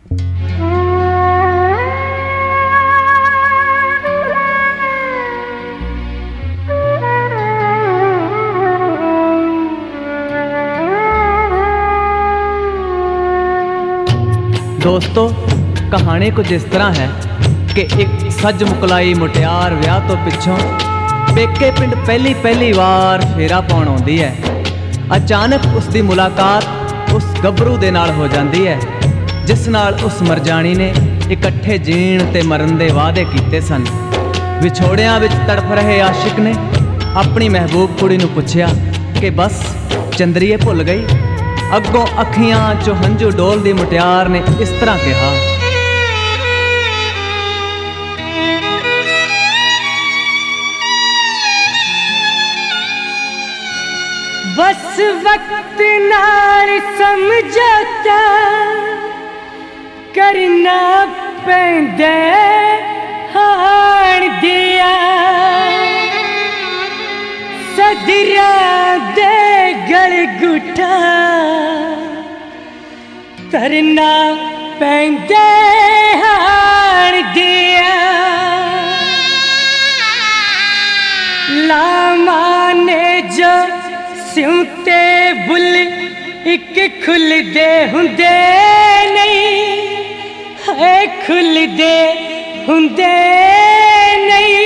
दोस्तों, कहानी कुछ इस तरह है कि एक सज मुकलाई मुटियार विआह तो पिछों पेके पिंड पहली वार फेरा पाउण आउंदी है। अचानक उसकी मुलाकात उस गभरू दे नाल हो जाती है जिस नाल उस मरजानी ने इकट्ठे जीण ते मरन दे वादे कीते सन। विछोड़ियां विच तड़फ रहे आशिक ने अपनी महबूब कुड़ी नूं पुछया कि बस चंद्रीए भुल गई। अगों अखियां चो हंझू डोलदी मुटियार ने इस तरह कहा, बस वक्त नाल समझौता करना पैंदा हाण दिया, सदरा दे गल गुठा करना पैंदा हाण दिया। लामा ने जो सिउते बुल एक खुलदे हुंदे नहीं, है खुलदे हुंदे नहीं।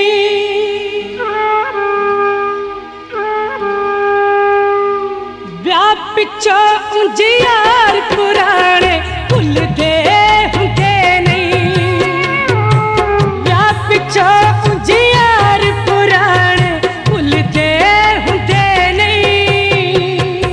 ब्याह पिछो उंज यार पुराने भुलदे हुंदे नहीं, ब्याह पिछो उंज यार पुराने भुलदे हुंदे नहीं।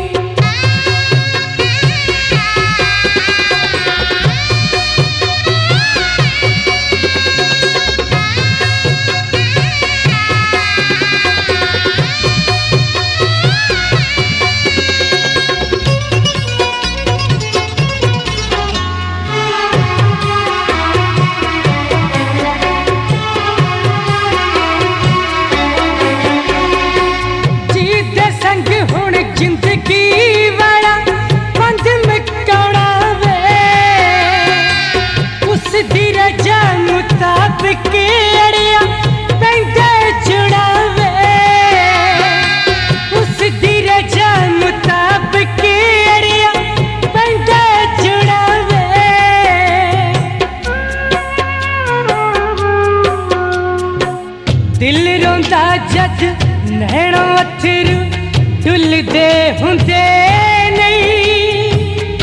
दिल रोंदा जद नैणों अथरू ढुलदे हुंदे नहीं,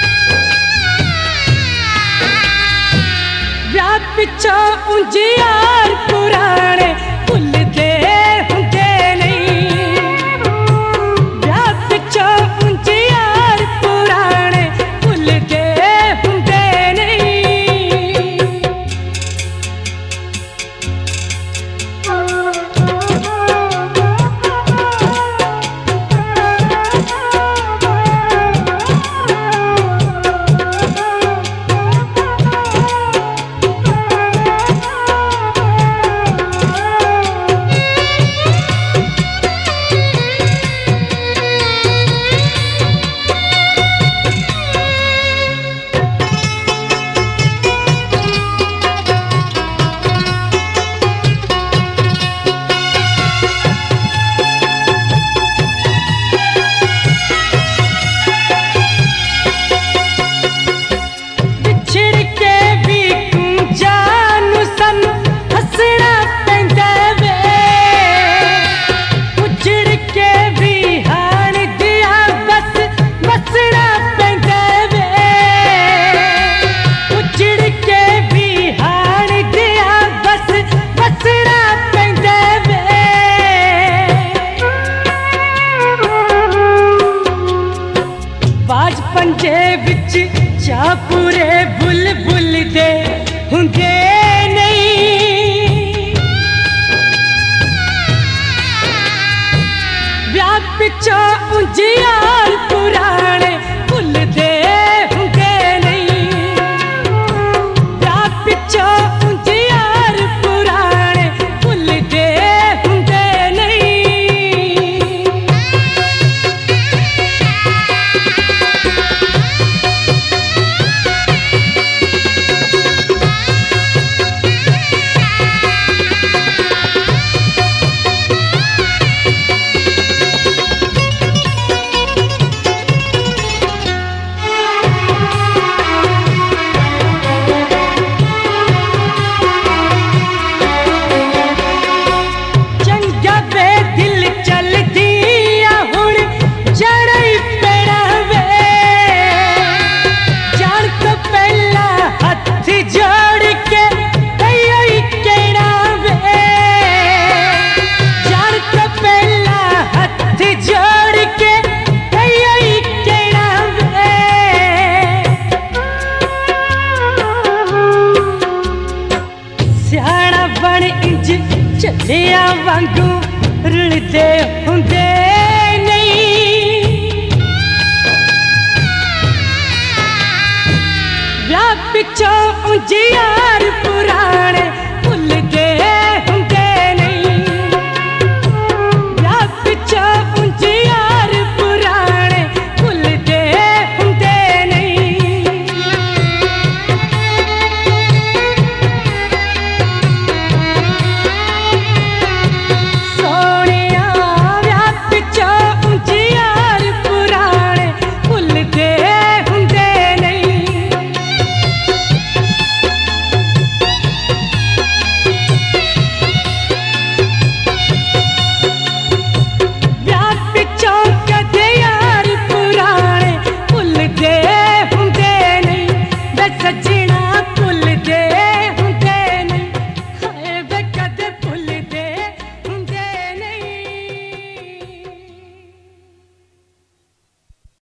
ब्याह पिछों उंज यार पुराने भुलदे हुंदे नहीं, ब्याह पिछों उंज यार पुराने भुलदे हुंदे नहीं। पंजे विच चापूरे बुलबुल दे हुंदे नहीं, ब्याह पिछों उंज यार पुराने भुलदे हुंदे नहीं, ब्याह पिछों उंज यार पुराने भुलदे हुंदे नहीं। या वांगू रुलदे हुंदे नहीं। ब्याह पिछों उंज यार पुराने